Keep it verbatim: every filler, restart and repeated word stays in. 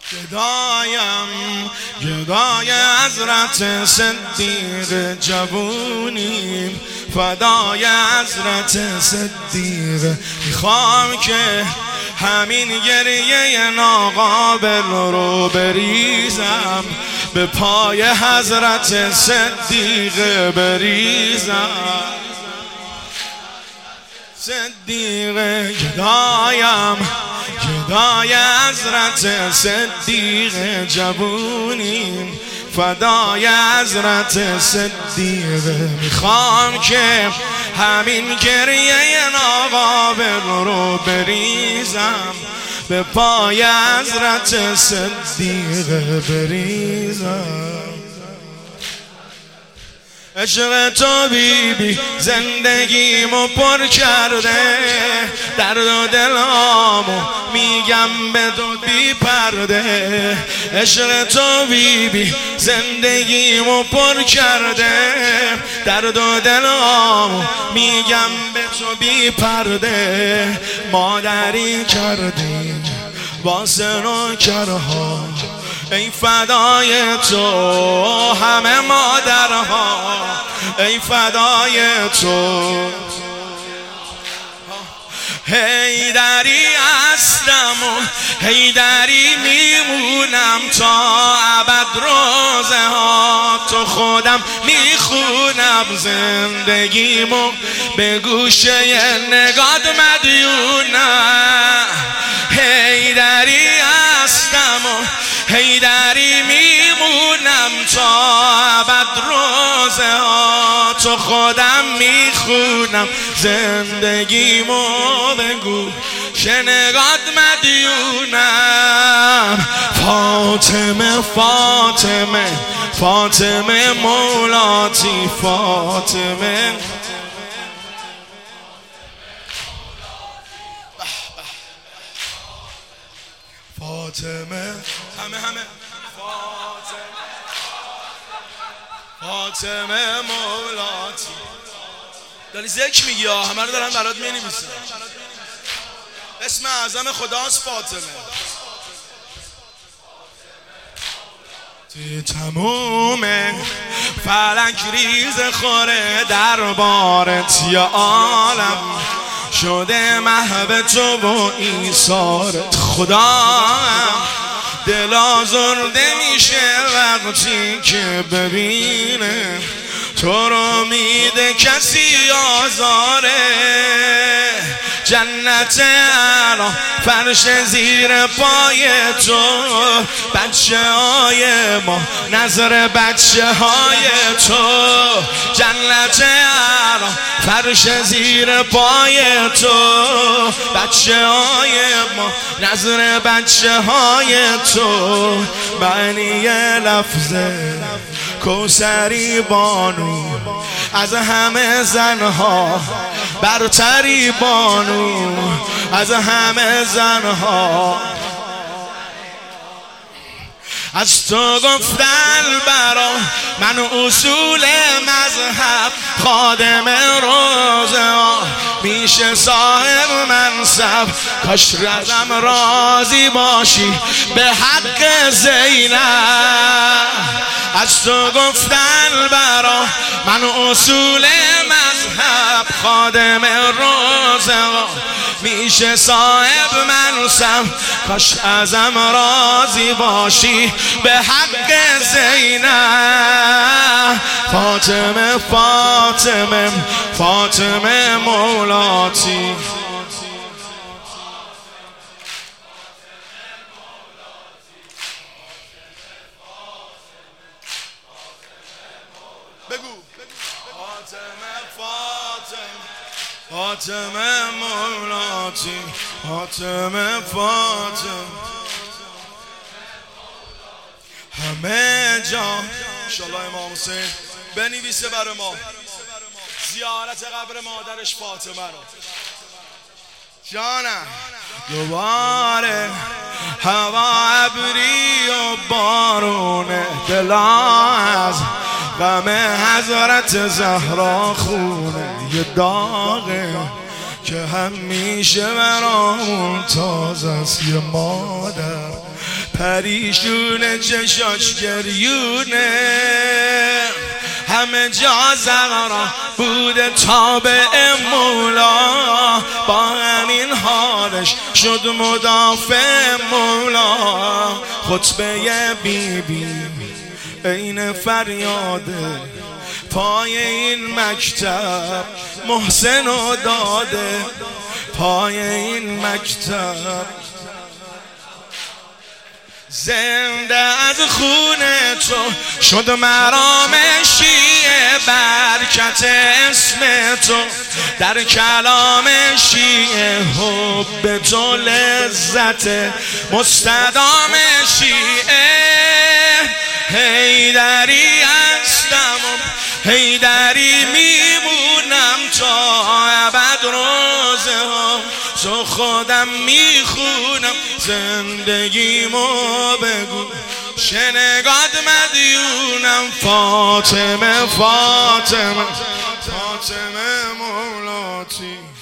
گدایم گدای حضرت صدیق جوونیم، فدای حضرت صدیق. میخوام که همین گریه ناقابل رو بریزم، به پای حضرت صدیق بریزم. صدیق گدایم گدای حضرت صدیق جوونیم، فدای حضرت صدیق. میخوام که همین گریه ناقابل رو بریزم، به پای حضرت صدیق بریزم. عشق تو بی بی زندگیمو پر کرده، درد و دلامو میگم به تو بی پرده. عشق تو بی بی زندگیمو پر کرده، درد و دلامو میگم به تو بی پرده. مادری کردی واسه نوکرها، ای فدای تو همه مادرها، ای فدای تو. حیدری هستم و حیدری میمونم تا ابد. روزه ها تو خودم میخونم، زندگیمو به گوشه نگات مدیونم. حیدری هستم و حیدری میمونم تا ابد. روزه ها تو خودم میخونم، زندگیمو بگو شنگات مدیونم. فاطمه فاطمه فاطمه مولاتی، فاطمه فاطمه همه همه فاطمه فاطمه مولاتی. داری ذکر میگی ها، همه رو دارن برات مینویسن. اسم اعظم خداست فاطمه. توی تموم فلک ریز خوره دربارت یا عالم، شده محو تو و ایثارت. خدا دل آزرده میشه وقتی که ببینه تو رو میده کسی آزاره. جنت اعلی فرش زیر پای تو، بچه های ما نظر بچه های تو. جنت اعلی فرش زیر پای تو، بچه های ما نظر بچه های تو. معنی لفظه کوثری بانو، از همه زنها برتری بانو، از همه زنها. از تو گفتن برا من اصول مذهب، خادم روزه ها میشه صاحب منصب. کاش ازم راضی باشی به حق زینب. از تو گفتن برا من اصول مذهب، خادم روزه ها میشه صاحب منصب. کاش ازم راضی باشی به حق زینب. فاطمه فاطمه فاطمه مولاتی. بگو فاطمه فاطمه فاطمه مولاتی، فاطمه فاطمه همه جا. انشالله امام حسین بنویسه برای ما زیارت قبر مادرش فاطمه رو. جانم دوباره هوا ابری و بارونه، دل از غم حضرت زهرا خونه. یه داغه که همیشه برامون تازه است. یه مادر پریشون چشاش گریونه، همه جا زهرا بوده تابع مولا، با همین حالش شد مدافع مولا. خطبه بی بی این فریاده، پای این مکتب محسن و داده، پای این مکتب. زنده از خون تو شد مرام شیعه، برکت اسم تو در کلام شیعه، حب تو لذت مستدام شیعه. حیدری هستم و حیدری میمونم تا ابد، روزه ها تو خودم میخونم، زندگیمو بگو شنگاد مدیونم. فاطمه فاطمه فاطمه مولاتی.